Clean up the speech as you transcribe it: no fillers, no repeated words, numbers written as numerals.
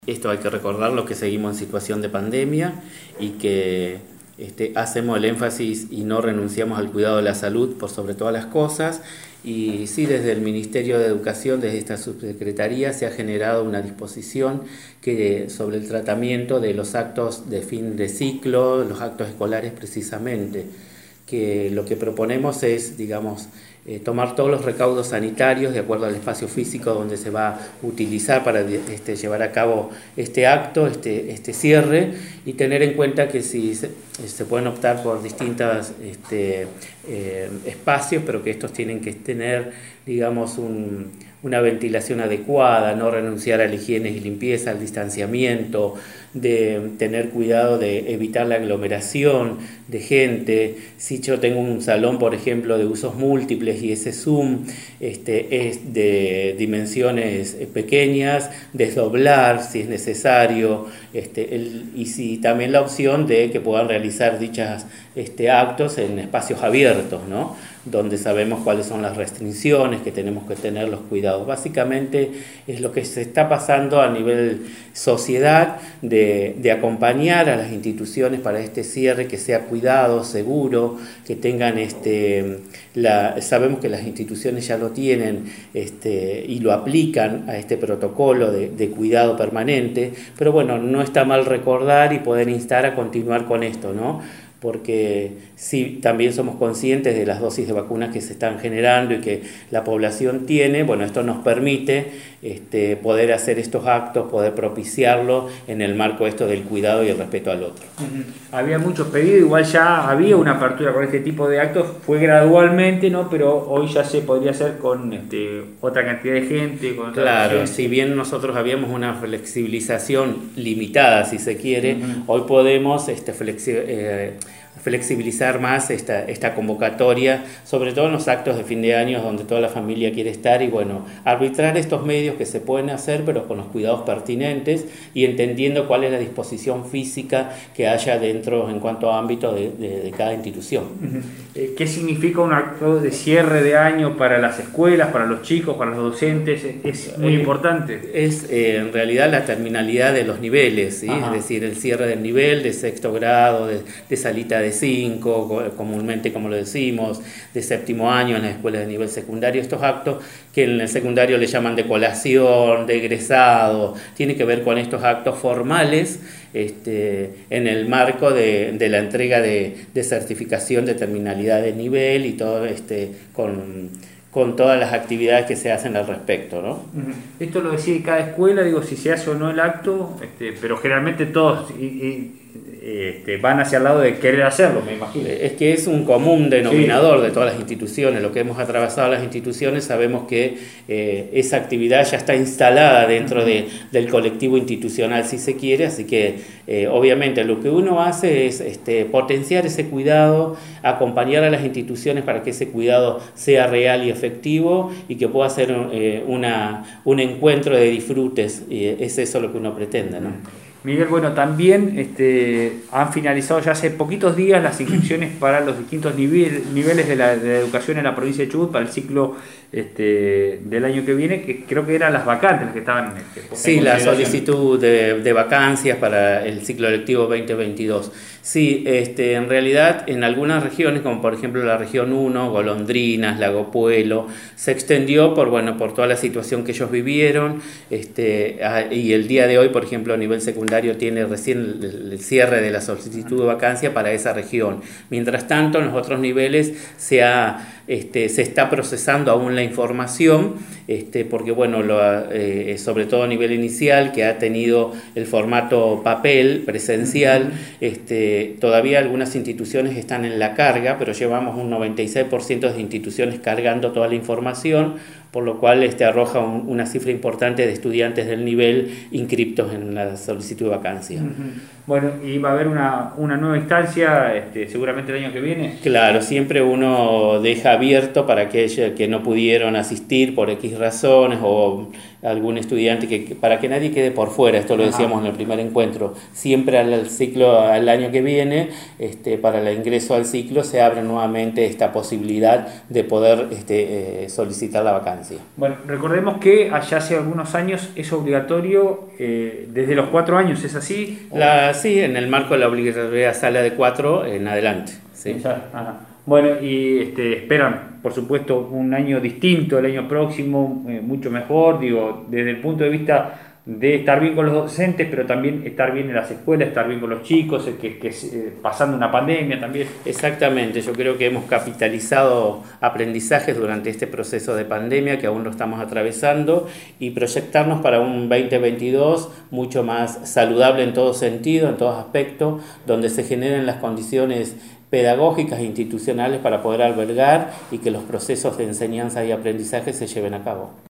Esto hay que recordarlo, que seguimos en situación de pandemia y que hacemos el énfasis y no renunciamos al cuidado de la salud por sobre todas las cosas. Y sí, desde el Ministerio de Educación, desde esta subsecretaría, se ha generado una disposición sobre el tratamiento de los actos de fin de ciclo, los actos escolares precisamente, que lo que proponemos es, digamos, tomar todos los recaudos sanitarios de acuerdo al espacio físico donde se va a utilizar para llevar a cabo este acto, este cierre, y tener en cuenta que si se pueden optar por distintos espacios, pero que estos tienen que tener, digamos, una ventilación adecuada, no renunciar a la higiene y limpieza, al distanciamiento, de tener cuidado de evitar la aglomeración de gente. Si yo tengo un salón, por ejemplo, de usos múltiples y ese Zoom es de dimensiones pequeñas, desdoblar si es necesario, y si también la opción de que puedan realizar dichos actos en espacios abiertos, ¿no?, donde sabemos cuáles son las restricciones, que tenemos que tener los cuidados. Básicamente es lo que se está pasando a nivel sociedad, de acompañar a las instituciones para este cierre, que sea cuidado, seguro, que tengan sabemos que las instituciones ya lo tienen y lo aplican a este protocolo de cuidado permanente, pero bueno, no está mal recordar y poder instar a continuar con esto, ¿no? Porque sí, también somos conscientes de las dosis de vacunas que se están generando y que la población tiene. Bueno, esto nos permite poder hacer estos actos, poder propiciarlo en el marco del cuidado y el respeto al otro. Había muchos pedidos, igual ya había una apertura con este tipo de actos, fue gradualmente, ¿no? Pero hoy ya se podría hacer con otra cantidad de gente. Con claro, gente. Si bien nosotros habíamos una flexibilización limitada, si se quiere, hoy podemos flexibilizar más esta convocatoria, sobre todo en los actos de fin de año donde toda la familia quiere estar, y bueno, arbitrar estos medios que se pueden hacer, pero con los cuidados pertinentes y entendiendo cuál es la disposición física que haya dentro en cuanto a ámbito de cada institución. ¿Qué significa un acto de cierre de año para las escuelas, para los chicos, para los docentes? Es muy importante. Es en realidad la terminalidad de los niveles, ¿sí? Es decir, el cierre del nivel de sexto grado, de salita de 5, comúnmente como lo decimos, de séptimo año en las escuelas de nivel secundario. Estos actos que en el secundario le llaman de colación, de egresado, tiene que ver con estos actos formales en el marco de la entrega de certificación de terminalidad de nivel y todo con todas las actividades que se hacen al respecto, ¿no? Esto lo decide cada escuela, digo, si se hace o no el acto, pero generalmente todos van hacia el lado de querer hacerlo, me imagino. Es que es un común denominador de todas las instituciones. Lo que hemos atravesado las instituciones, sabemos que esa actividad ya está instalada dentro del colectivo institucional, si se quiere, así que obviamente lo que uno hace es potenciar ese cuidado, acompañar a las instituciones para que ese cuidado sea real y efectivo y que pueda ser un encuentro de disfrutes, y es eso lo que uno pretende, ¿no? Miguel, bueno, también han finalizado ya hace poquitos días las inscripciones para los distintos niveles de la educación en la provincia de Chubut para el ciclo del año que viene, que creo que eran las vacantes las que estaban. Sí, la solicitud de vacancias para el ciclo lectivo 2022. Sí, en realidad en algunas regiones, como por ejemplo la región 1, Golondrinas, Lago Puelo, se extendió por toda la situación que ellos vivieron, y el día de hoy, por ejemplo, a nivel secundario tiene recién el cierre de la solicitud de vacancia para esa región. Mientras tanto, en los otros niveles se está procesando aún la información, porque sobre todo a nivel inicial, que ha tenido el formato papel presencial, todavía algunas instituciones están en la carga, pero llevamos un 96% de instituciones cargando toda la información, por lo cual arroja una cifra importante de estudiantes del nivel inscriptos en la solicitud de vacancia. Bueno, ¿y va a haber una nueva instancia seguramente el año que viene? Claro, siempre uno deja abierto para aquellos que no pudieron asistir por X razones o algún estudiante, para que nadie quede por fuera, esto lo decíamos en el primer encuentro, siempre al año que viene, para el ingreso al ciclo se abre nuevamente esta posibilidad de poder solicitar la vacancia. Bueno, recordemos que allá hace algunos años es obligatorio desde los 4 años, ¿es así? Sí, en el marco de la obligatoriedad sala de 4 en adelante. Sí. Bueno, y esperan, por supuesto, un año distinto el año próximo, mucho mejor, digo, desde el punto de vista de estar bien con los docentes, pero también estar bien en las escuelas, estar bien con los chicos, pasando una pandemia también. Exactamente, yo creo que hemos capitalizado aprendizajes durante este proceso de pandemia que aún lo estamos atravesando y proyectarnos para un 2022 mucho más saludable en todo sentido, en todos aspectos, donde se generen las condiciones pedagógicas e institucionales para poder albergar y que los procesos de enseñanza y aprendizaje se lleven a cabo.